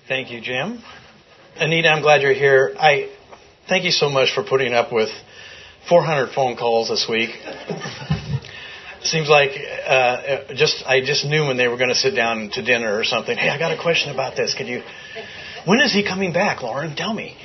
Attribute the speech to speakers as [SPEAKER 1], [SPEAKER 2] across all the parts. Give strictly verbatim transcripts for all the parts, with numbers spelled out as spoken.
[SPEAKER 1] Thank you, Jim. Anita, I'm glad you're here. I thank you so much for putting up with four hundred phone calls this week. Seems like uh, just I just knew when they were going to sit down to dinner or something. Hey, I got a question about this. Could you? When is he coming back, Lauren? Tell me.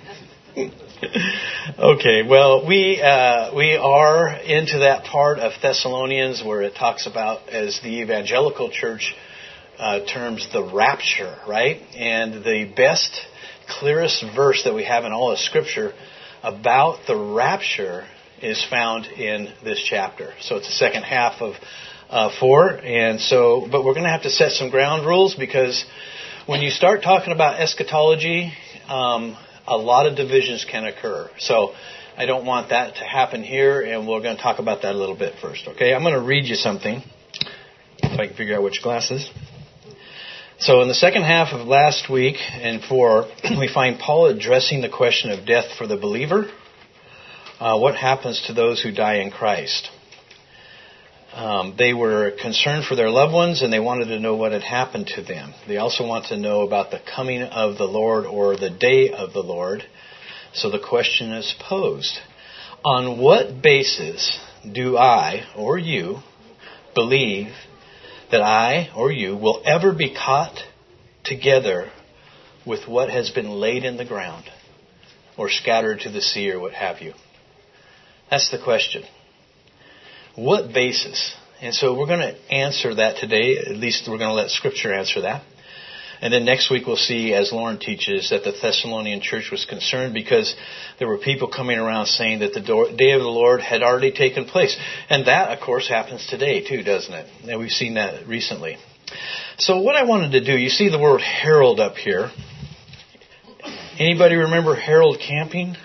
[SPEAKER 1] Okay, well, we uh, we are into that part of Thessalonians where it talks about, as the evangelical church uh, terms, the rapture, right? And the best, clearest verse that we have in all of Scripture about the rapture is found in this chapter. So it's the second half of uh, four, and so, but we're going to have to set some ground rules, because when you start talking about eschatology, um, a lot of divisions can occur. So I don't want that to happen here, and we're going to talk about that a little bit first. Okay, I'm going to read you something, if I can figure out which glasses. So in the second half of last week and four, we find Paul addressing the question of death for the believer. Uh, what happens to those who die in Christ? Um, they were concerned for their loved ones, and they wanted to know what had happened to them. They also want to know about the coming of the Lord, or the day of the Lord. So the question is posed: on what basis do I, or you, believe that I, or you, will ever be caught together with what has been laid in the ground, or scattered to the sea, or what have you? That's the question. What basis? And so we're going to answer that today. At least we're going to let Scripture answer that. And then next week we'll see, as Lauren teaches, that the Thessalonian church was concerned because there were people coming around saying that the day of the Lord had already taken place. And that, of course, happens today too, doesn't it? And we've seen that recently. So what I wanted to do, you see the word herald up here. Anybody remember Harold Camping?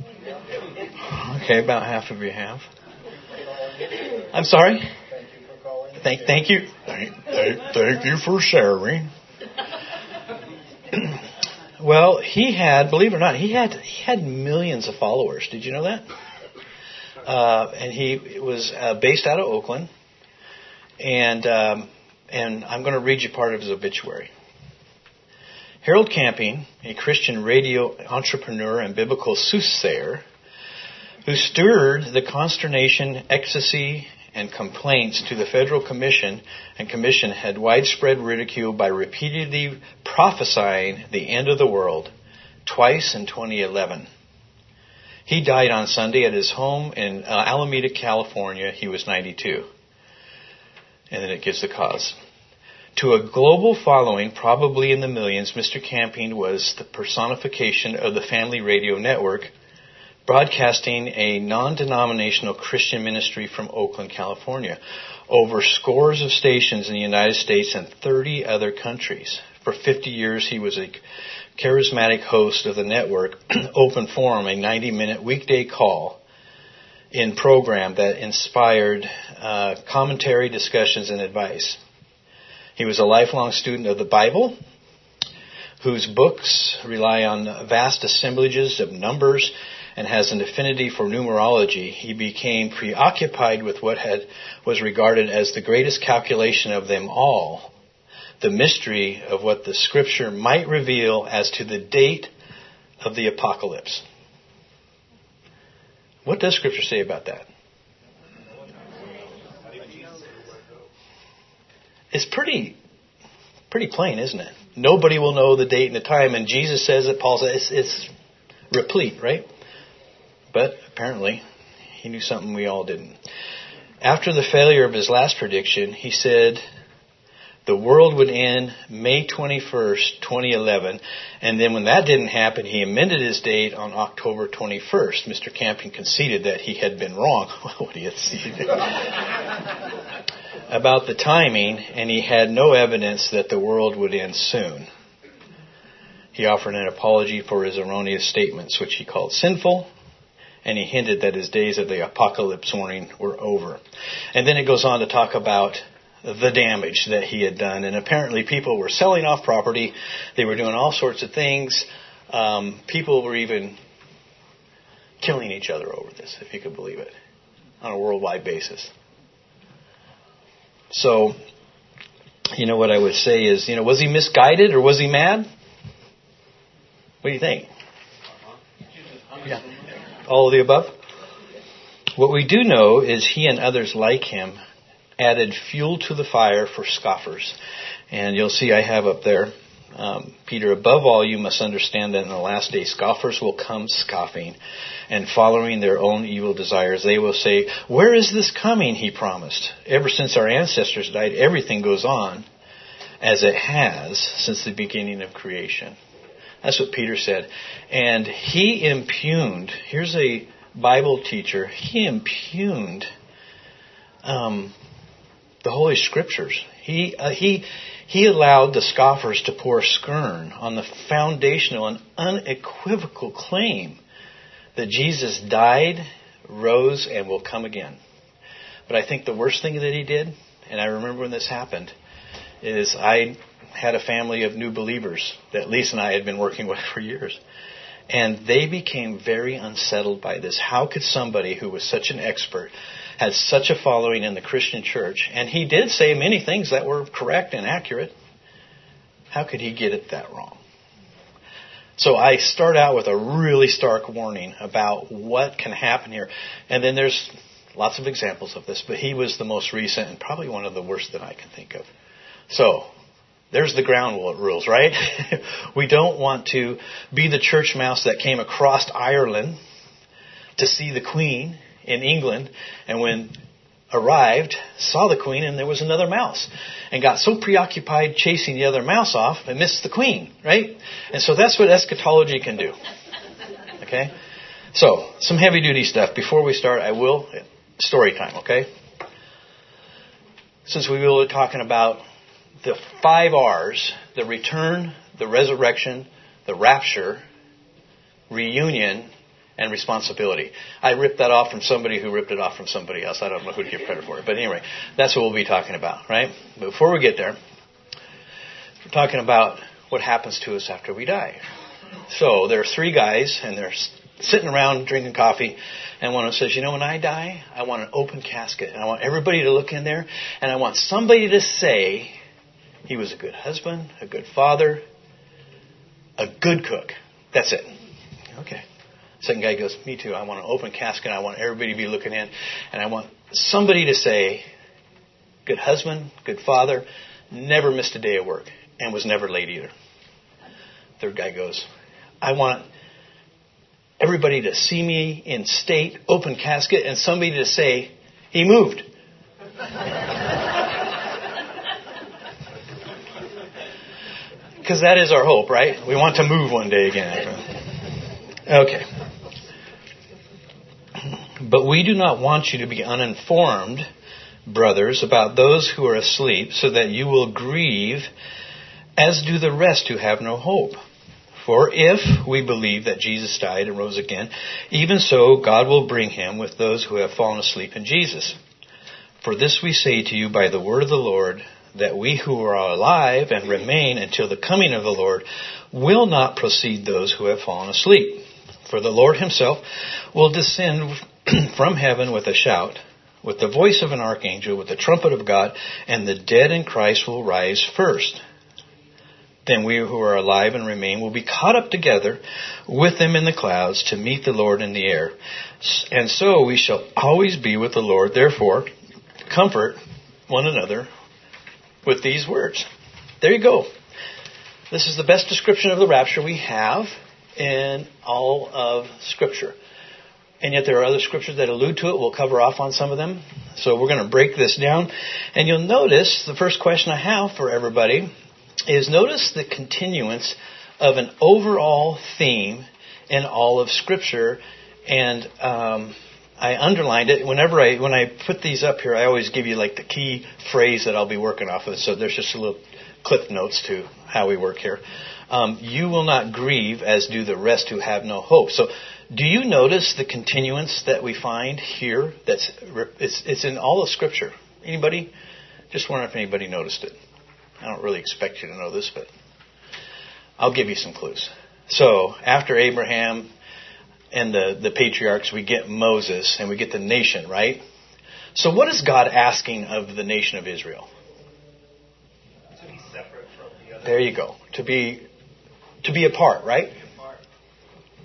[SPEAKER 1] Okay, about half of you have. I'm sorry?
[SPEAKER 2] Thank you for calling.
[SPEAKER 1] Thank, thank you. Thank, thank, thank you for sharing. Well, he had, believe it or not, he had he had millions of followers. Did you know that? Uh, and he was uh, based out of Oakland. And um, and I'm going to read you part of his obituary. Harold Camping, a Christian radio entrepreneur and biblical soothsayer, who stirred the consternation, ecstasy, and complaints to the Federal Commission, and Commission had widespread ridicule by repeatedly prophesying the end of the world, twice in twenty eleven. He died on Sunday at his home in uh, Alameda, California. He was ninety-two. And then it gives the cause. To a global following, probably in the millions, Mister Camping was the personification of the Family Radio Network, broadcasting a non-denominational Christian ministry from Oakland, California, over scores of stations in the United States and thirty other countries. For fifty years, he was a charismatic host of the network, Open Forum, a ninety-minute weekday call-in program that inspired uh, commentary, discussions, and advice. He was a lifelong student of the Bible, whose books rely on vast assemblages of numbers and has an affinity for numerology. He became preoccupied with what had was regarded as the greatest calculation of them all, the mystery of what the Scripture might reveal as to the date of the apocalypse. What does Scripture say about that? It's pretty, pretty plain, isn't it? Nobody will know the date and the time, and Jesus says it, Paul says it's, it's replete, right? But apparently, he knew something we all didn't. After the failure of his last prediction, he said the world would end May twenty-first, twenty eleven. And then when that didn't happen, he amended his date on October twenty-first. Mister Camping conceded that he had been wrong. What do you see? About the timing, and he had no evidence that the world would end soon. He offered an apology for his erroneous statements, which he called sinful. And he hinted that his days of the apocalypse warning were over. And then it goes on to talk about the damage that he had done. And apparently people were selling off property. They were doing all sorts of things. Um, people were even killing each other over this, if you could believe it, on a worldwide basis. So, you know, what I would say is, you know, was he misguided or was he mad? What do you think? Yeah. All of the above? What we do know is he and others like him added fuel to the fire for scoffers. And you'll see I have up there, um, Peter, above all, you must understand that in the last day, scoffers will come scoffing and following their own evil desires. They will say, where is this coming, he promised? Ever since our ancestors died, everything goes on as it has since the beginning of creation. That's what Peter said. And he impugned, here's a Bible teacher, he impugned um, the Holy Scriptures. He uh, he he allowed the scoffers to pour scorn on the foundational and unequivocal claim that Jesus died, rose, and will come again. But I think the worst thing that he did, and I remember when this happened, is I had a family of new believers that Lisa and I had been working with for years. And they became very unsettled by this. How could somebody who was such an expert, had such a following in the Christian church, and he did say many things that were correct and accurate, how could he get it that wrong? So I start out with a really stark warning about what can happen here. And then there's lots of examples of this, but he was the most recent and probably one of the worst that I can think of. So there's the ground rules, right? We don't want to be the church mouse that came across Ireland to see the Queen in England, and when arrived, saw the Queen, and there was another mouse, and got so preoccupied chasing the other mouse off, and missed the Queen, right? And so that's what eschatology can do. Okay? So, some heavy-duty stuff. Before we start, I will, story time, okay? Since we were talking about the five R's, the return, the resurrection, the rapture, reunion, and responsibility. I ripped that off from somebody who ripped it off from somebody else. I don't know who to give credit for it. But anyway, that's what we'll be talking about, right? But before we get there, we're talking about what happens to us after we die. So there are three guys, and they're sitting around drinking coffee, and one of them says, you know, when I die, I want an open casket. And I want everybody to look in there, and I want somebody to say, he was a good husband, a good father, a good cook. That's it. Okay. Second guy goes, me too. I want an open casket. I want everybody to be looking in. And I want somebody to say, good husband, good father, never missed a day of work, and was never late either. Third guy goes, I want everybody to see me in state, open casket, and somebody to say, he moved. Because that is our hope, right? We want to move one day again. Okay. But we do not want you to be uninformed, brothers, about those who are asleep, so that you will grieve, as do the rest who have no hope. For if we believe that Jesus died and rose again, even so God will bring him with those who have fallen asleep in Jesus. For this we say to you by the word of the Lord, that we who are alive and remain until the coming of the Lord will not precede those who have fallen asleep. For the Lord himself will descend from heaven with a shout, with the voice of an archangel, with the trumpet of God, and the dead in Christ will rise first. Then we who are alive and remain will be caught up together with them in the clouds to meet the Lord in the air. And so we shall always be with the Lord. Therefore, comfort one another with these words. There you go. This is the best description of the rapture we have in all of Scripture. And yet there are other scriptures that allude to it. We'll cover off on some of them. So we're going to break this down. And you'll notice, the first question I have for everybody is, notice the continuance of an overall theme in all of Scripture. And um, I underlined it. Whenever I, when I put these up here, I always give you like the key phrase that I'll be working off of. So there's just a little clip notes to how we work here. Um, you will not grieve as do the rest who have no hope. So do you notice the continuance that we find here? That's it's, it's in all of Scripture. Anybody? Just wondering if anybody noticed it. I don't really expect you to know this, but I'll give you some clues. So after Abraham and the, the patriarchs, we get Moses and we get the nation, right? So what is God asking of the nation of Israel?
[SPEAKER 2] To be separate from the other.
[SPEAKER 1] There you go. To be to be apart, right?
[SPEAKER 2] To be apart.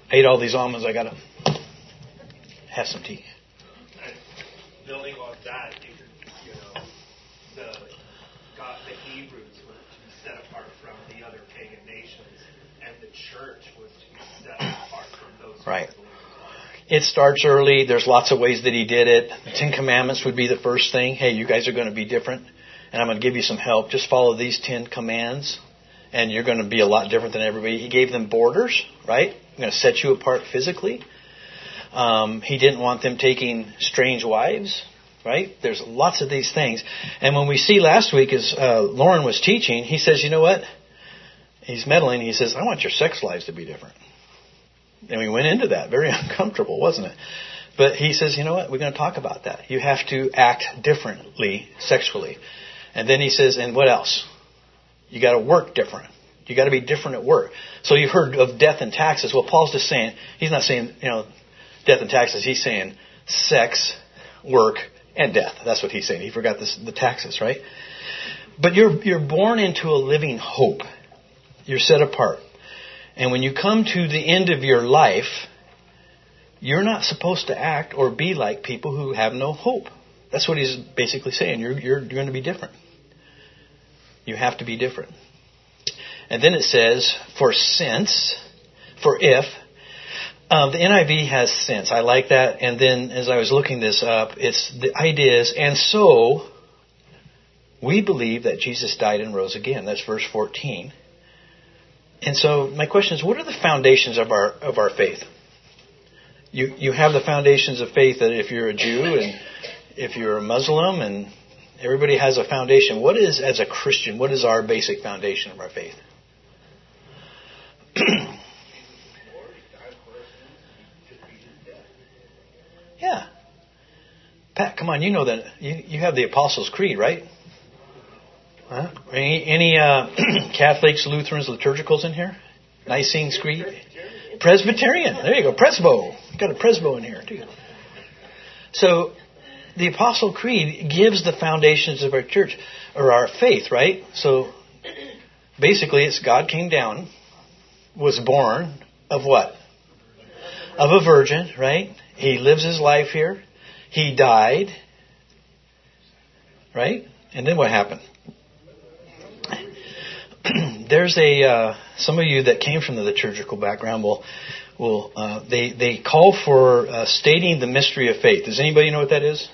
[SPEAKER 1] ate all these almonds. I got to have some tea.
[SPEAKER 2] Building on that, you could, you know, the God, the Hebrews were to be set apart from the other pagan nations, and the church was to be set apart from those.
[SPEAKER 1] Right. It starts early. There's lots of ways that he did it. The Ten Commandments would be the first thing. Hey, you guys are going to be different, and I'm going to give you some help. Just follow these Ten Commands, and you're going to be a lot different than everybody. He gave them borders, right? I'm going to set you apart physically. Um, he didn't want them taking strange wives, right? There's lots of these things. And when we see last week, as uh, Lauren was teaching, he says, you know what? He's meddling. He says, I want your sex lives to be different. And we went into that. Very uncomfortable, wasn't it? But he says, you know what? We're going to talk about that. You have to act differently sexually. And then he says, and what else? You got to work different. You got to be different at work. So you've heard of death and taxes. Well, Paul's just saying, he's not saying, you know, death and taxes. He's saying sex, work, and death. That's what he's saying. He forgot this, the taxes, right? But you're you're born into a living hope. You're set apart. And when you come to the end of your life, you're not supposed to act or be like people who have no hope. That's what he's basically saying. You're you're, you're going to be different. You have to be different. And then it says, for since, for if. Um, the N I V has since. I like that. And then as I was looking this up, it's the idea is, and so we believe that Jesus died and rose again. That's verse fourteen. And so my question is, what are the foundations of our of our faith? You you have the foundations of faith that if you're a Jew and if you're a Muslim, and everybody has a foundation. What is, as a Christian, what is our basic foundation of our faith? Yeah. Pat, come on, you know that. You, you have the Apostles' Creed, right? Huh? Any, any uh, Catholics, Lutherans, liturgicals in here? Nicene Creed? Presbyterian. Presbyterian. There you go. Presbo. Got a Presbo in here, too. So, the Apostle Creed gives the foundations of our church, or our faith, right? So, basically, it's God came down, was born of what? Of a virgin, right? He lives his life here. He died. Right? And then what happened? There's a, uh, some of you that came from the liturgical background will, will, uh, they, they call for uh, stating the mystery of faith. Does anybody know what that is?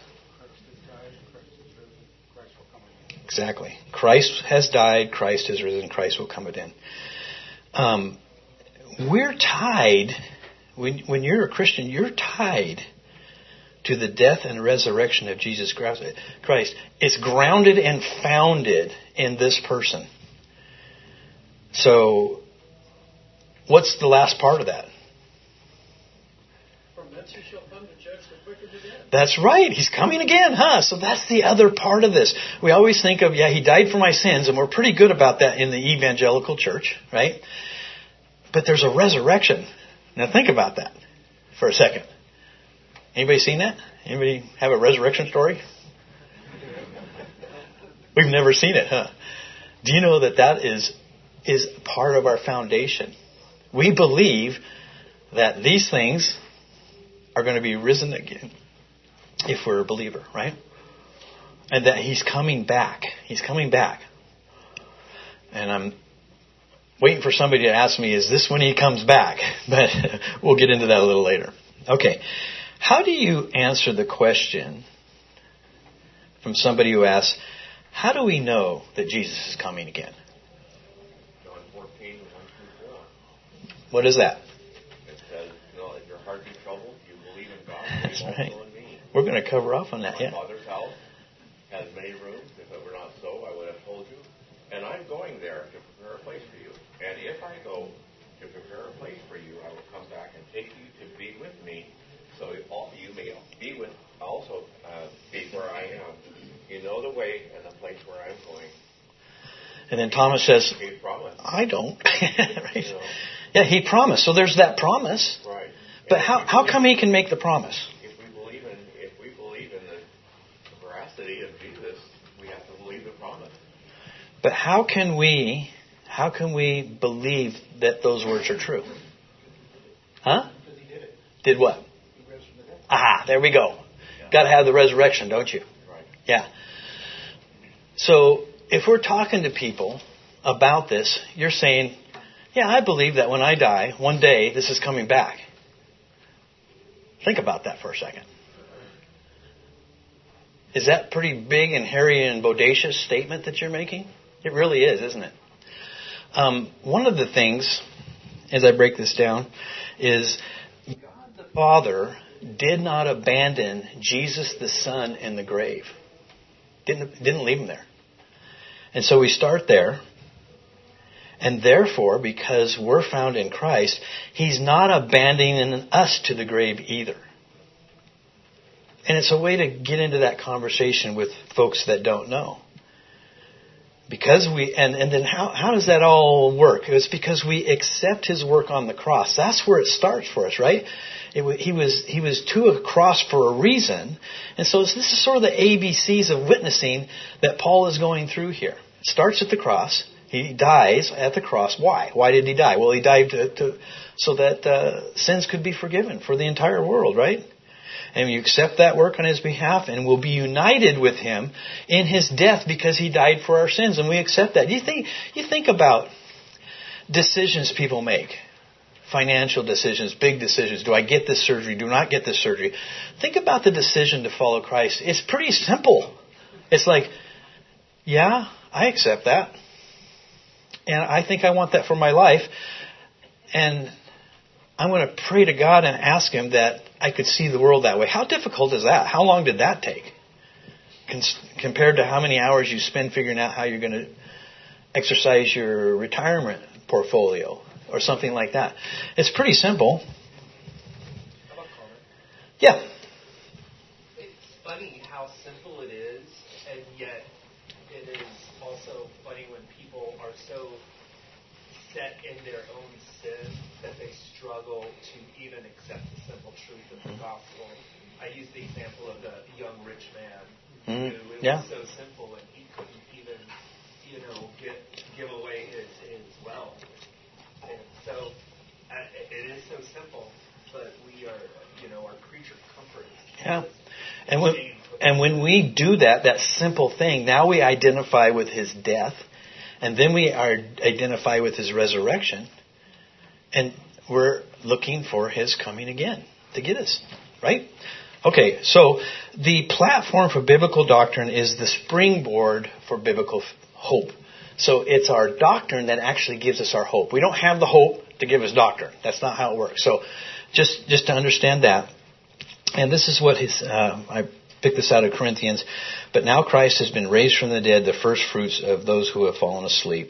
[SPEAKER 1] Exactly. Christ has died, Christ has risen, Christ will come again. Um, we're tied, when, when you're a Christian, you're tied to the death and resurrection of Jesus Christ. It's grounded and founded in this person. So, what's the last part of that?
[SPEAKER 3] From thence he shall come to judge the quick and the dead.
[SPEAKER 1] That's right. He's coming again, huh? So that's the other part of this. We always think of, yeah, he died for my sins, and we're pretty good about that in the evangelical church, right? But there's a resurrection. Now think about that for a second. Anybody seen that? Anybody have a resurrection story? We've never seen it, huh? Do you know that that is is part of our foundation? We believe that these things are going to be risen again if we're a believer, right? And that he's coming back. He's coming back. And I'm waiting for somebody to ask me, is this when he comes back? But we'll get into that a little later. Okay. How do you answer the question from somebody who asks, how do we know that Jesus is coming again?
[SPEAKER 4] John fourteen, one through four.
[SPEAKER 1] What is that?
[SPEAKER 4] It says, you know, if your heart be troubled, you believe in God,
[SPEAKER 1] That's
[SPEAKER 4] believe
[SPEAKER 1] right.
[SPEAKER 4] also in me.
[SPEAKER 1] We're going to cover off on that,
[SPEAKER 4] My
[SPEAKER 1] yeah.
[SPEAKER 4] Father's house has many rooms. If it were not so, I would have told you. And I'm going there to prepare a place for you. And if I go to prepare a place for you, I will come back and take you to be with me, so you may be with also uh, be where I am. You know the way and the place where I'm going.
[SPEAKER 1] And then Thomas says,
[SPEAKER 4] He promised.
[SPEAKER 1] I don't. Right?
[SPEAKER 4] You know.
[SPEAKER 1] Yeah, he promised. So there's that promise.
[SPEAKER 4] Right.
[SPEAKER 1] But
[SPEAKER 4] And
[SPEAKER 1] how
[SPEAKER 4] if we
[SPEAKER 1] how
[SPEAKER 4] believe-
[SPEAKER 1] come he can make the promise?
[SPEAKER 4] If we believe in if we believe in the veracity of Jesus, we have to believe the promise.
[SPEAKER 1] But how can we how can we believe that those words are true? Huh?
[SPEAKER 2] Because he did it.
[SPEAKER 1] Did what?
[SPEAKER 2] He rose from the dead.
[SPEAKER 1] Ah, there we go. Got to have the resurrection, don't you?
[SPEAKER 4] Right.
[SPEAKER 1] Yeah. So if we're talking to people about this, you're saying, yeah, I believe that when I die, one day this is coming back. Think about that for a second. Is that pretty big and hairy and bodacious statement that you're making? It really is, isn't it? Um, one of the things, as I break this down, is God the Father did not abandon Jesus the Son in the grave. Didn't, didn't leave him there. And so we start there. And therefore, because we're found in Christ, He's not abandoning us to the grave either. And it's a way to get into that conversation with folks that don't know. Because we, and, and then how, how does that all work? It's because we accept His work on the cross. That's where it starts for us, right? It, he was he was to a cross for a reason. And so this is sort of the A B Cs of witnessing that Paul is going through here. It starts at the cross. He dies at the cross. Why? Why did he die? Well, he died to, to, so that uh, sins could be forgiven for the entire world, right? And you accept that work on His behalf and will be united with Him in His death because He died for our sins. And we accept that. You think, you think about decisions people make. Financial decisions, big decisions. Do I get this surgery? Do not get this surgery? Think about the decision to follow Christ. It's pretty simple. It's like, yeah, I accept that. And I think I want that for my life. And I'm going to pray to God and ask Him that I could see the world that way. How difficult is that? How long did that take? Cons- compared to how many hours you spend figuring out how you're going to exercise your retirement portfolio or something like that. It's pretty simple.
[SPEAKER 2] How about Connor?
[SPEAKER 1] Yeah.
[SPEAKER 2] It's funny how simple it is, and yet it is also funny when people are so set in their own sin that they struggle to even accept the simple truth of the gospel. I use the example of the young rich man
[SPEAKER 1] Mm-hmm.
[SPEAKER 2] who it
[SPEAKER 1] Yeah.
[SPEAKER 2] was so simple and he couldn't even, you know, get, give away his, his wealth. And so uh, it is so simple, but we are, you know, our creature comfort.
[SPEAKER 1] Yeah. And when, and when we do that, that simple thing, now we identify with His death, and then we are identify with His resurrection, and we're looking for His coming again to get us, right? Okay, so the platform for biblical doctrine is the springboard for biblical hope. So it's our doctrine that actually gives us our hope. We don't have the hope to give us doctrine. That's not how it works. So just just to understand that. And this is what his, uh, I picked this out of Corinthians. But now Christ has been raised from the dead, the first fruits of those who have fallen asleep.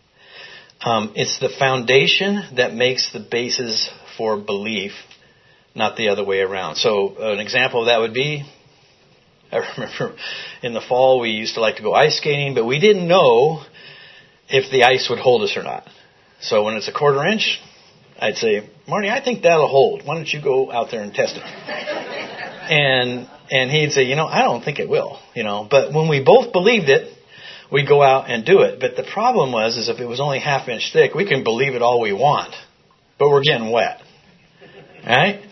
[SPEAKER 1] Um, it's the foundation that makes the basis for belief, not the other way around. So an example of that would be, I remember in the fall we used to like to go ice skating, but we didn't know if the ice would hold us or not. So when it's a quarter inch, I'd say, Marty, I think that'll hold. Why don't you go out there and test it? And and he'd say, you know, I don't think it will. You know, but when we both believed it, we'd go out and do it. But the problem was, is if it was only half inch thick, we can believe it all we want, but we're getting wet. Right?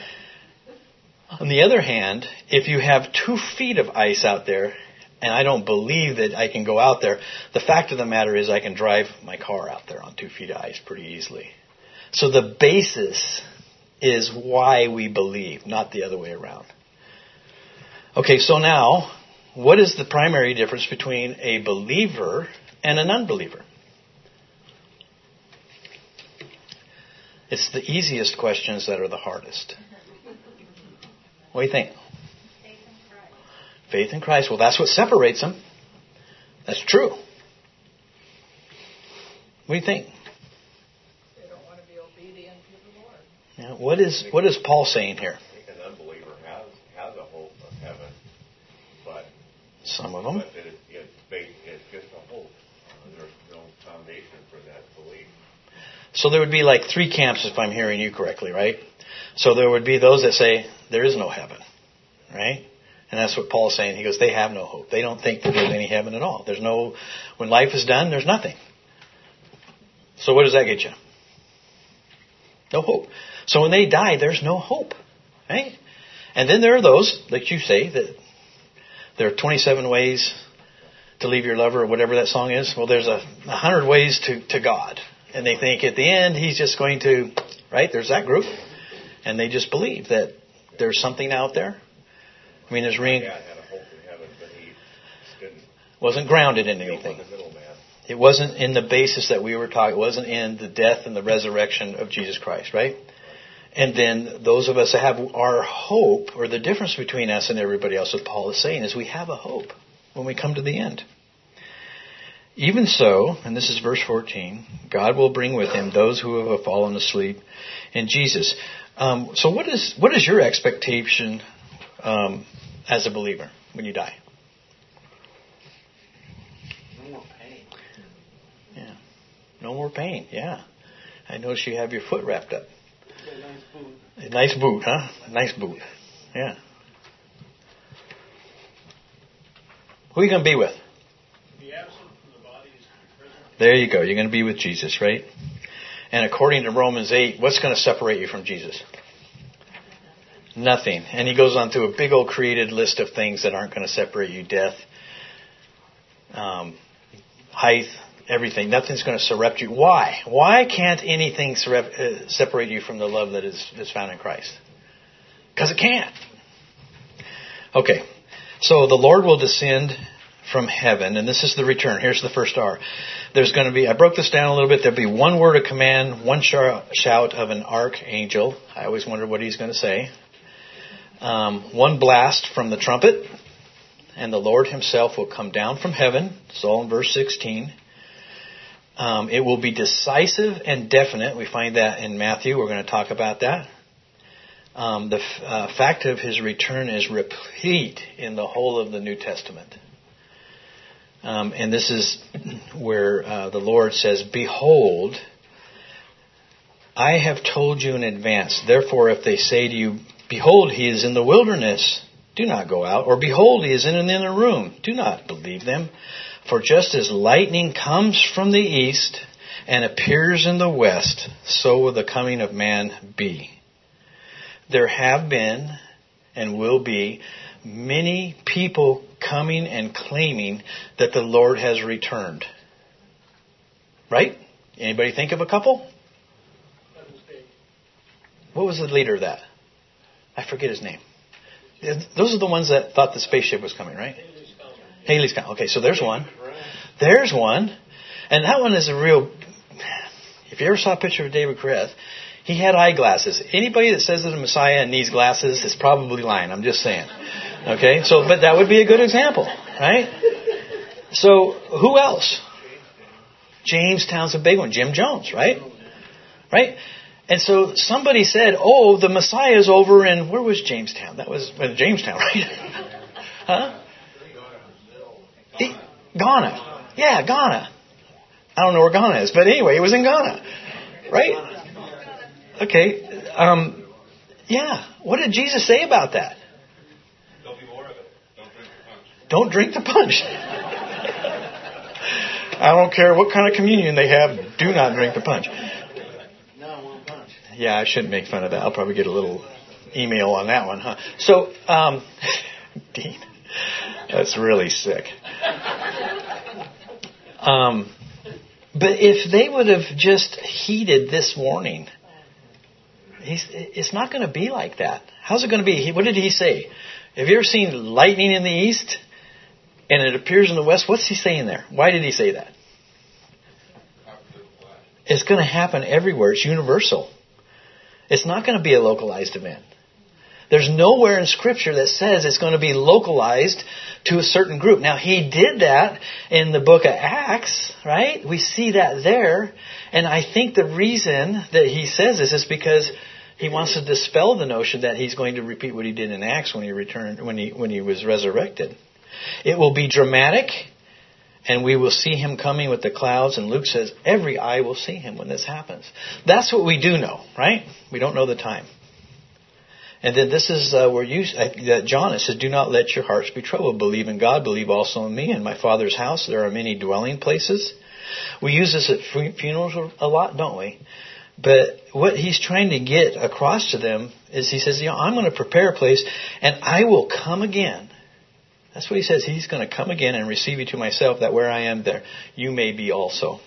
[SPEAKER 1] On the other hand, if you have two feet of ice out there, and I don't believe that I can go out there, the fact of the matter is I can drive my car out there on two feet of ice pretty easily. So the basis is why we believe, not the other way around. Okay, so now, what is the primary difference between a believer and an unbeliever? It's the easiest questions that are the hardest. What do you think?
[SPEAKER 5] Faith in Christ.
[SPEAKER 1] Faith in Christ. Well, that's what separates them. That's true. What do you think?
[SPEAKER 3] They don't want to be obedient to the Lord.
[SPEAKER 1] Yeah, what is what is Paul saying here?
[SPEAKER 4] I think an unbeliever has has a hope of heaven, but
[SPEAKER 1] Some of them.
[SPEAKER 4] but it, it's based, it's just a hope. Uh, there's no foundation for that belief.
[SPEAKER 1] So there would be like three camps, if I'm hearing you correctly, right? So there would be those that say there is no heaven, right? And that's what Paul's saying. He goes, they have no hope. They don't think that there's any heaven at all. There's no, when life is done, there's nothing. So what does that get you? No hope. So when they die, there's no hope. Right? And then there are those, like you say, that there are twenty-seven ways to leave your lover, or whatever that song is. Well, there's a, a hundred ways to, to God. And they think at the end, he's just going to, right? There's that group. And they just believe that there's something out there. I mean, there's ring.
[SPEAKER 4] My dad had a hope in heaven, but he didn't.
[SPEAKER 1] Wasn't grounded in anything. It wasn't in the basis that we were talking. It wasn't in the death and the resurrection of Jesus Christ, right? And then those of us that have our hope, or the difference between us and everybody else, what Paul is saying, is we have a hope when we come to the end. Even so, and this is verse fourteen, God will bring with him those who have fallen asleep in Jesus. Um, so what is what is your expectation um, as a believer when you die?
[SPEAKER 5] No more pain.
[SPEAKER 1] Yeah. No more pain, yeah. I notice you have your foot wrapped up.
[SPEAKER 5] A nice boot.
[SPEAKER 1] A nice boot, huh? A nice boot. Yeah. Who are you going to be with?
[SPEAKER 5] Be absent from the body is to be present.
[SPEAKER 1] There you go. You're going to be with Jesus, right? And according to Romans eight, what's going to separate you from Jesus? Nothing. And he goes on through a big old created list of things that aren't going to separate you. Death, um, height, everything. Nothing's going to separate you. Why? Why can't anything separate you from the love that is, is found in Christ? Because it can't. Okay. So the Lord will descend from heaven, and this is the return. Here's the first R. There's going to be, I broke this down a little bit, there'll be one word of command, one shout of an archangel. I always wonder what he's going to say. Um, one blast from the trumpet, and the Lord himself will come down from heaven. It's all in verse sixteen. Um, it will be decisive and definite. We find that in Matthew. We're going to talk about that. Um, the f- uh, fact of his return is replete in the whole of the New Testament. Um, and this is where uh, the Lord says, "Behold, I have told you in advance. Therefore, if they say to you, 'Behold, he is in the wilderness,' do not go out. Or 'Behold, he is in an inner room,' do not believe them. For just as lightning comes from the east and appears in the west, so will the coming of man be." There have been and will be many people coming and claiming that the Lord has returned. Right? Anybody think of a couple? What was the leader of that? I forget his name. Those are the ones that thought the spaceship was coming, right? Haley's coming. Okay, so there's one. There's one. And that one is a real... If you ever saw a picture of David Koresh, he had eyeglasses. Anybody that says that a Messiah needs glasses is probably lying. I'm just saying. Okay? So, but that would be a good example, right? So, who else? Jamestown's a big one. Jim Jones, right? Right? And so somebody said, oh, the Messiah's over in... Where was Jamestown? That was uh, Jamestown, right? Huh? He, Ghana. Yeah, Ghana. I don't know where Ghana is, but anyway, it was in Ghana. Right? Okay. Um, yeah. What did Jesus say about that?
[SPEAKER 4] There'll be more of it. Don't drink the punch.
[SPEAKER 1] Don't drink the punch. I don't care what kind of communion they have. Do not drink the punch.
[SPEAKER 5] No, one punch.
[SPEAKER 1] Yeah, I shouldn't make fun of that. I'll probably get a little email on that one, huh? So, um, Dean, that's really sick. Um, but if they would have just heeded this warning, he's, it's not going to be like that. How's it going to be? He, what did he say? Have you ever seen lightning in the east and it appears in the west? What's he saying there? Why did he say that? It's going to happen everywhere. It's universal. It's not going to be a localized event. There's nowhere in Scripture that says it's going to be localized to a certain group. Now, he did that in the book of Acts, right? We see that there. And I think the reason that he says this is because he wants to dispel the notion that he's going to repeat what he did in Acts when he returned, when he when he was resurrected. It will be dramatic, and we will see him coming with the clouds. And Luke says, every eye will see him when this happens. That's what we do know, right? We don't know the time. And then this is uh, where you, uh, John, it says, do not let your hearts be troubled. Believe in God, believe also in me. In my Father's house there are many dwelling places. We use this at funerals a lot, don't we? But what he's trying to get across to them is he says, you know, I'm going to prepare a place and I will come again. That's what he says. He's going to come again and receive you to myself, that where I am there, you may be also.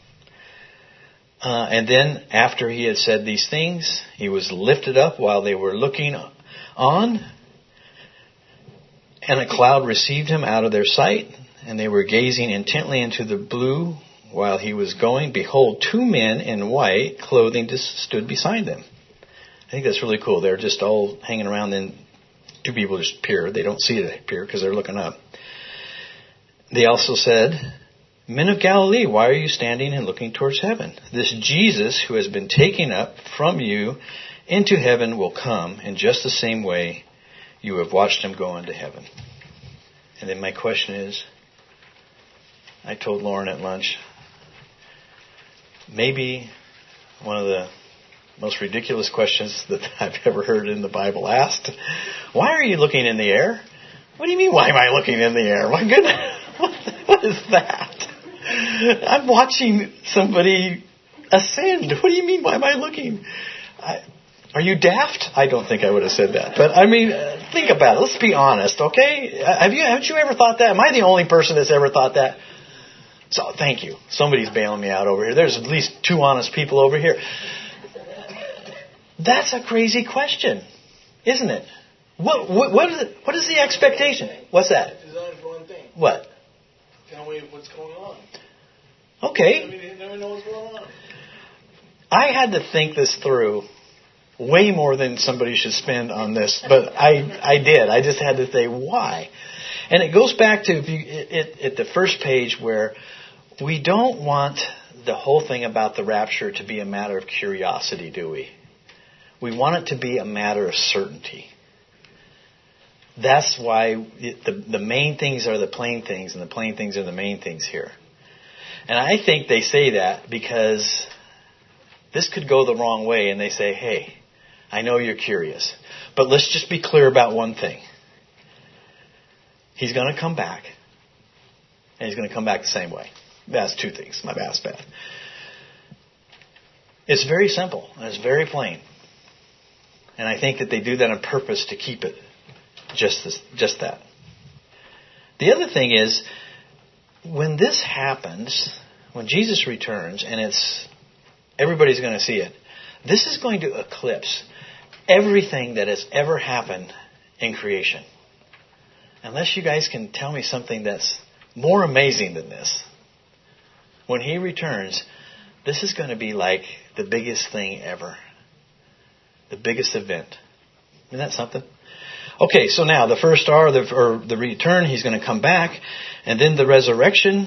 [SPEAKER 1] Uh, and then after he had said these things, he was lifted up while they were looking on. And a cloud received him out of their sight. And they were gazing intently into the blue while he was going. Behold, two men in white clothing just stood beside them. I think that's really cool. They're just all hanging around. Then two people just appear. They don't see it appear because they're looking up. They also said, Men of Galilee, why are you standing and looking towards heaven? This Jesus who has been taken up from you into heaven will come in just the same way you have watched him go into heaven. And then my question is, I told Lauren at lunch, maybe one of the most ridiculous questions that I've ever heard in the Bible asked. Why are you looking in the air? What do you mean, why am I looking in the air? My goodness, what, what is that? I'm watching somebody ascend. What do you mean, why am I looking? I, are you daft? I don't think I would have said that. But I mean, think about it. Let's be honest, okay? Have you, haven't you ever thought that? Am I the only person that's ever thought that? So thank you. Somebody's bailing me out over here. There's at least two honest people over here. That's a crazy question, isn't it? What what what is it? What is the expectation? What's that?
[SPEAKER 5] Designed for one thing.
[SPEAKER 1] What?
[SPEAKER 5] Tell me what's going on.
[SPEAKER 1] Okay.
[SPEAKER 5] Let me, let me know what's going on.
[SPEAKER 1] I had to think this through way more than somebody should spend on this, but I I did. I just had to say why, and it goes back to if you it, at the first page where we don't want the whole thing about the rapture to be a matter of curiosity, do we? We want it to be a matter of certainty. That's why it, the, the main things are the plain things and the plain things are the main things here. And I think they say that because this could go the wrong way and they say, hey, I know you're curious, but let's just be clear about one thing. He's going to come back and he's going to come back the same way. That's two things. My bad, bad. It's very simple and it's very plain. And I think that they do that on purpose to keep it just this, just that. The other thing is, when this happens, when Jesus returns, and it's everybody's going to see it, this is going to eclipse everything that has ever happened in creation. Unless you guys can tell me something that's more amazing than this. When he returns, this is going to be like the biggest thing ever. The biggest event. Isn't that something? Okay, so now the first star, the, or the return, he's going to come back. And then the resurrection,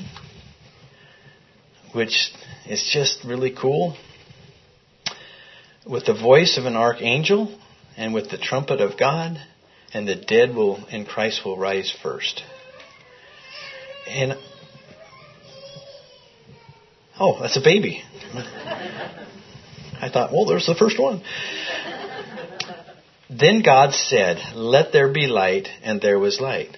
[SPEAKER 1] which is just really cool. With the voice of an archangel and with the trumpet of God. And the dead will in Christ will rise first. And, oh, that's a baby. I thought, well, there's the first one. Then God said, let there be light, and there was light.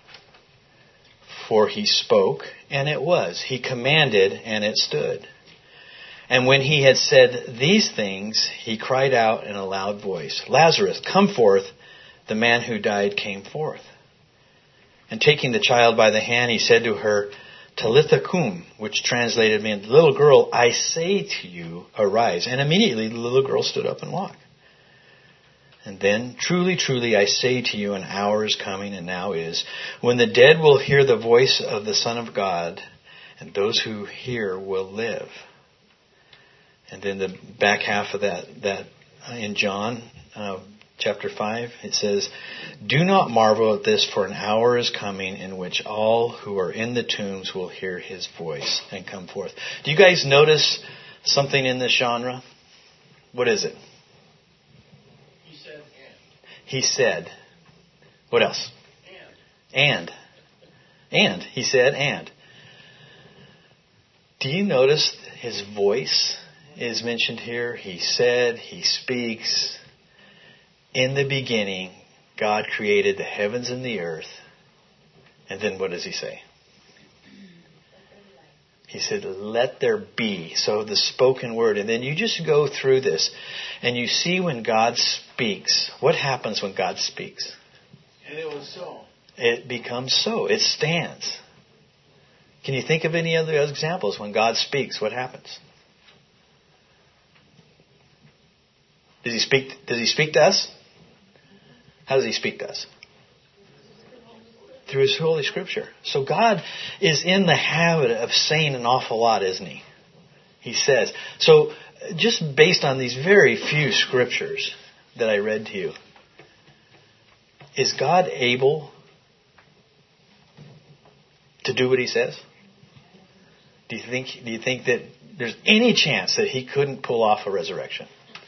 [SPEAKER 1] For he spoke, and it was. He commanded, and it stood. And when he had said these things, he cried out in a loud voice, Lazarus, come forth. The man who died came forth. And taking the child by the hand, he said to her, Talitha cum, which translated means, little girl, I say to you, arise. And immediately the little girl stood up and walked. And then, truly, truly, I say to you, an hour is coming, and now is, when the dead will hear the voice of the Son of God, and those who hear will live. And then the back half of that, that in John uh, chapter five, it says, do not marvel at this, for an hour is coming in which all who are in the tombs will hear his voice and come forth. Do you guys notice something in this genre? What is it? He said, what else? And. And. And. He said, and. Do you notice his voice is mentioned here? He said, he speaks. In the beginning, God created the heavens and the earth. And then what does he say? He said, let there be. So the spoken word. And then you just go through this and you see when God speaks. What happens when God speaks?
[SPEAKER 5] And it was so.
[SPEAKER 1] It becomes so. It stands. Can you think of any other examples when God speaks? What happens? Does he speak? Does he speak to us? How does he speak to us? Through His Holy Scripture. So God is in the habit of saying an awful lot, isn't He? He says. So just based on these very few scriptures that I read to you, is God able to do what He says? Do you think? Do you think that there's any chance that He couldn't pull off a resurrection?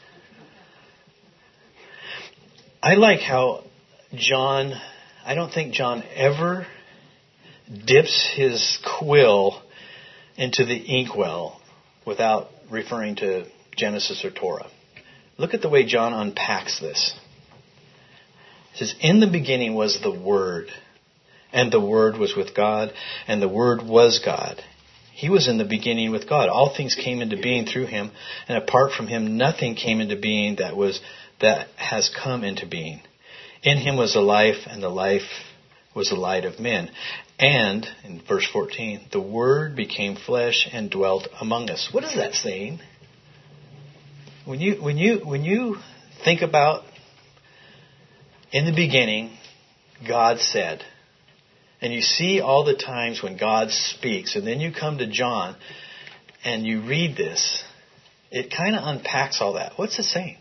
[SPEAKER 1] I like how John. I don't think John ever dips his quill into the inkwell without referring to Genesis or Torah. Look at the way John unpacks this. It says, in the beginning was the Word, and the Word was with God, and the Word was God. He was in the beginning with God. All things came into being through Him, and apart from Him, nothing came into being that was that has come into being. In Him was the life, and the life was the light of men. And, in verse fourteen, the Word became flesh and dwelt among us. What is that saying? When you when you when you think about in the beginning, God said, and you see all the times when God speaks, and then you come to John and you read this, it kind of unpacks all that. What's it saying?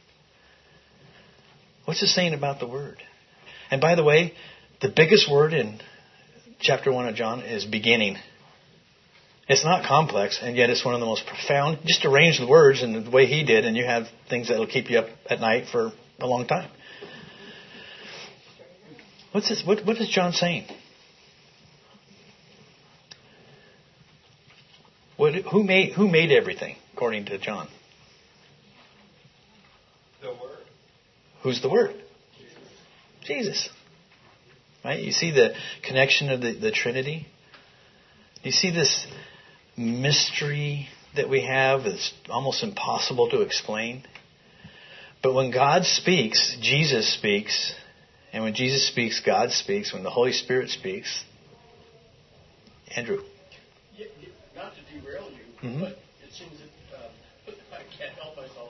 [SPEAKER 1] What's it saying about the Word? And by the way, the biggest word in chapter one of John is beginning. It's not complex, and yet it's one of the most profound. Just arrange the words in the way he did, and you have things that will keep you up at night for a long time. What's this? What, what is John saying? What, who made who made everything, according to John?
[SPEAKER 2] The Word.
[SPEAKER 1] Who's the Word? Jesus. Jesus. Right? You see the connection of the, the Trinity? You see this mystery that we have that's almost impossible to explain? But when God speaks, Jesus speaks. And when Jesus speaks, God speaks. When the Holy Spirit speaks, Andrew.
[SPEAKER 6] Yeah, yeah, not to derail you,
[SPEAKER 1] Mm-hmm.
[SPEAKER 6] but it seems that uh, I can't help myself.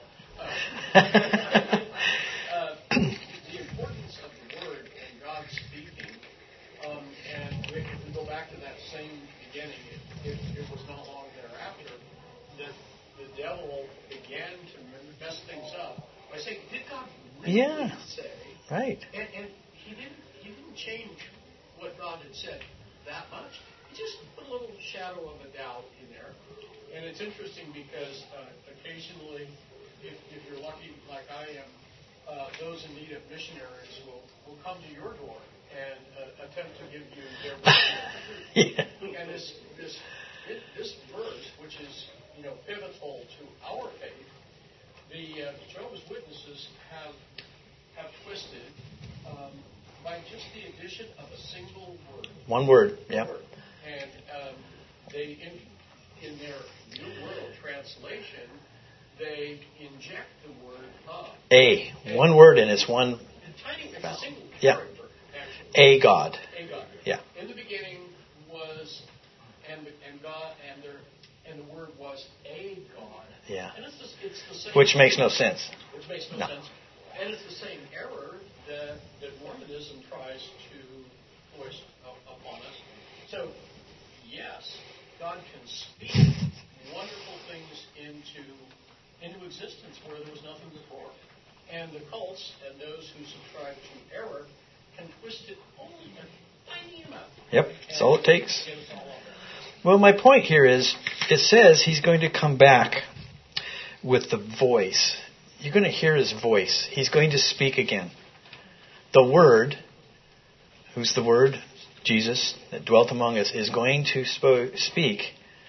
[SPEAKER 6] Uh, uh, the importance of the Word and God speaking, um, and if we go back to that same beginning, it, it, it was not long thereafter that the devil began to mess things up by saying, "Did God really
[SPEAKER 1] Yeah.
[SPEAKER 6] say?"
[SPEAKER 1] Right.
[SPEAKER 6] And, and he didn't he didn't change what God had said that much. He just put a little shadow of a doubt in there. And it's interesting because uh, occasionally, if, if you're lucky like I am, uh, those in need of missionaries will, will come to your door and uh, attempt to give you their version of the truth.
[SPEAKER 1] Yeah.
[SPEAKER 6] And this this this verse, which is you know pivotal to our faith, the uh, Jehovah's Witnesses have have twisted um, by just the addition of a single word.
[SPEAKER 1] One word. Yeah.
[SPEAKER 6] Word. And um, they, in, in their New World Translation, they inject the word of.
[SPEAKER 1] A. One word and it's one.
[SPEAKER 6] Tiny, it's a single
[SPEAKER 1] Yeah.
[SPEAKER 6] character, actually.
[SPEAKER 1] A God.
[SPEAKER 6] A God.
[SPEAKER 1] Yeah.
[SPEAKER 6] In the beginning was, and and God, and there, and the word was a God.
[SPEAKER 1] Yeah.
[SPEAKER 6] And it's the, it's the same.
[SPEAKER 1] Which makes no sense.
[SPEAKER 6] Which makes no,
[SPEAKER 1] No.
[SPEAKER 6] sense. And it's the same error that, that Mormonism tries to voice up, upon us. So, yes, God can speak wonderful things into into existence where there was nothing before. And the cults and those who subscribe to error can twist it only a tiny amount.
[SPEAKER 1] Yep. That's all it takes.
[SPEAKER 6] Get us all off there.
[SPEAKER 1] Well, my point here is, it says He's going to come back with the voice. You're going to hear His voice. He's going to speak again. The Word, who's the Word? Jesus, that dwelt among us, is going to spo- speak.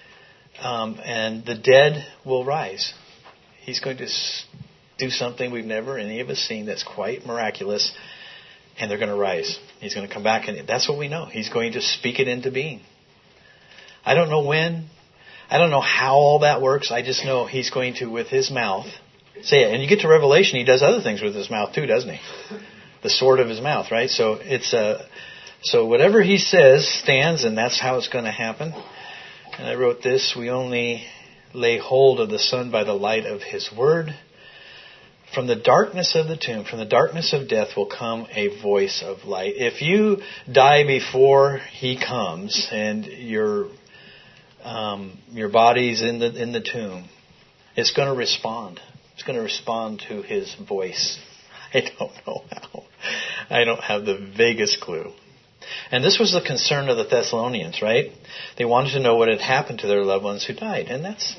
[SPEAKER 1] Um, and the dead will rise. He's going to s- do something we've never, any of us, seen that's quite miraculous. And they're going to rise. He's going to come back, and that's what we know. He's going to speak it into being. I don't know when. I don't know how all that works. I just know He's going to, with His mouth, say it. And you get to Revelation, He does other things with His mouth too, doesn't He? The sword of His mouth, right? So it's uh, so whatever He says stands, and that's how it's going to happen. And I wrote this: we only lay hold of the Son by the light of His word. From the darkness of the tomb, from the darkness of death will come a voice of light. If you die before He comes and your um, your body's in the in the tomb, it's going to respond. It's going to respond to His voice. I don't know how. I don't have the vaguest clue. And this was the concern of the Thessalonians, right? They wanted to know what had happened to their loved ones who died, and that's.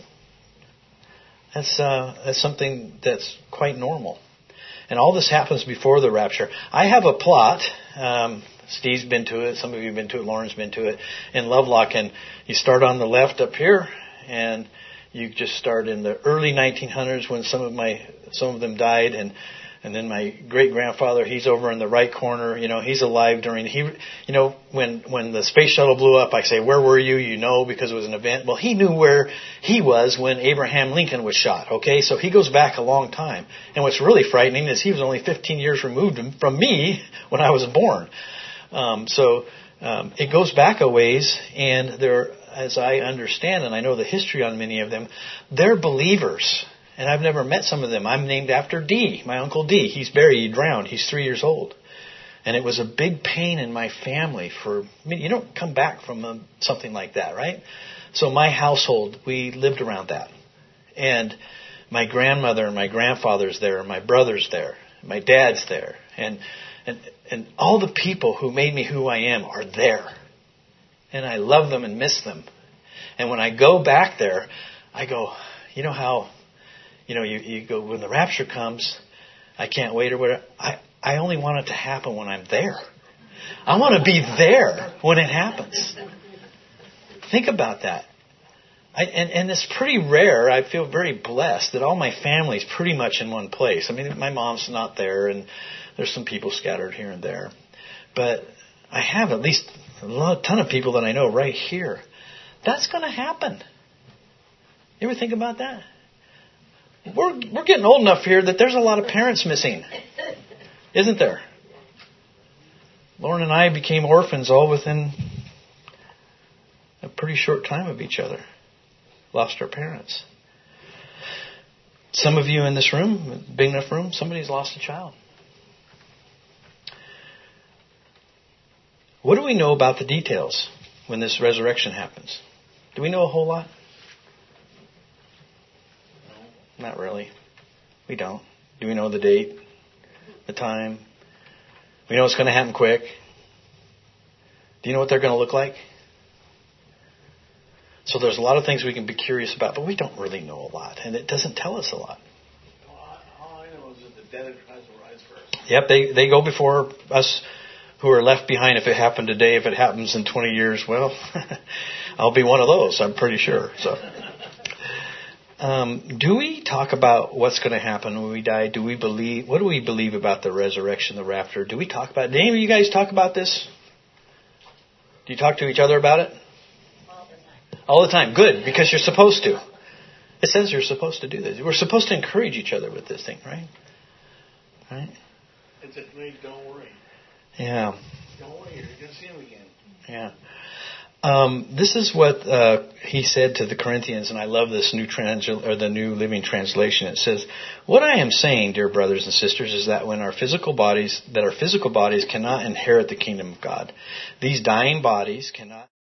[SPEAKER 1] That's, uh, that's something that's quite normal. And all this happens before the rapture. I have a plot. Um, Steve's been to it. Some of you have been to it. Lauren's been to it. In Lovelock. And you start on the left up here. And you just start in the early nineteen hundreds when some of my some of them died. And and then my great-grandfather, he's over in the right corner. You know, he's alive during... he. You know, when, when the space shuttle blew up, I say, where were you? You know, because it was an event. Well, he knew where he was when Abraham Lincoln was shot, okay? So he goes back a long time. And what's really frightening is he was only fifteen years removed from me when I was born. Um, so um, it goes back a ways, and they're, as I understand, and I know the history on many of them, they're believers. And I've never met some of them. I'm named after D, my Uncle D. He's buried, he drowned. He's three years old. And it was a big pain in my family for, I mean, you don't come back from a, something like that, right? So my household, we lived around that. And my grandmother and my grandfather's there, and my brother's there, my dad's there. And, and, and all the people who made me who I am are there. And I love them and miss them. And when I go back there, I go, you know how... You know, you, you go, when the rapture comes, I can't wait or whatever. I, I only want it to happen when I'm there. I want to be there when it happens. Think about that. I, and, and it's pretty rare. I feel very blessed that all my family's pretty much in one place. I mean, my mom's not there, and there's some people scattered here and there. But I have at least a lot, ton of people that I know right here. That's going to happen. You ever think about that? We're we're getting old enough here that there's a lot of parents missing, isn't there? Lauren and I became orphans all within a pretty short time of each other. Lost our parents. Some of you in this room, big enough room, somebody's lost a child. What do we know about the details when this resurrection happens? Do we know a whole lot? Not really. We don't. Do we know the date? The time? We know it's going to happen quick. Do you know what they're going to look like? So there's a lot of things we can be curious about, but we don't really know a lot, and it doesn't tell us a lot.
[SPEAKER 5] All I know is that the dead in Christ will rise first.
[SPEAKER 1] Yep, they, they go before us who are left behind. If it happened today, if it happens in twenty years, well, I'll be one of those, I'm pretty sure. So. Um, do we talk about what's going to happen when we die? Do we believe? What do we believe about the resurrection, the rapture? Do we talk about? Do any of you guys talk about this? Do you talk to each other about it?
[SPEAKER 7] All the time.
[SPEAKER 1] All the time. Good, because you're supposed to. It says you're supposed to do this. We're supposed to encourage each other with this thing, right? Right.
[SPEAKER 5] It's a great. Don't worry.
[SPEAKER 1] Yeah.
[SPEAKER 5] Don't worry. You're going to see him again.
[SPEAKER 1] Yeah. Um, this is what uh, he said to the Corinthians, and I love this new trans or the New Living Translation. It says, "What I am saying, dear brothers and sisters, is that when our physical bodies, that our physical bodies cannot inherit the kingdom of God, these dying bodies cannot."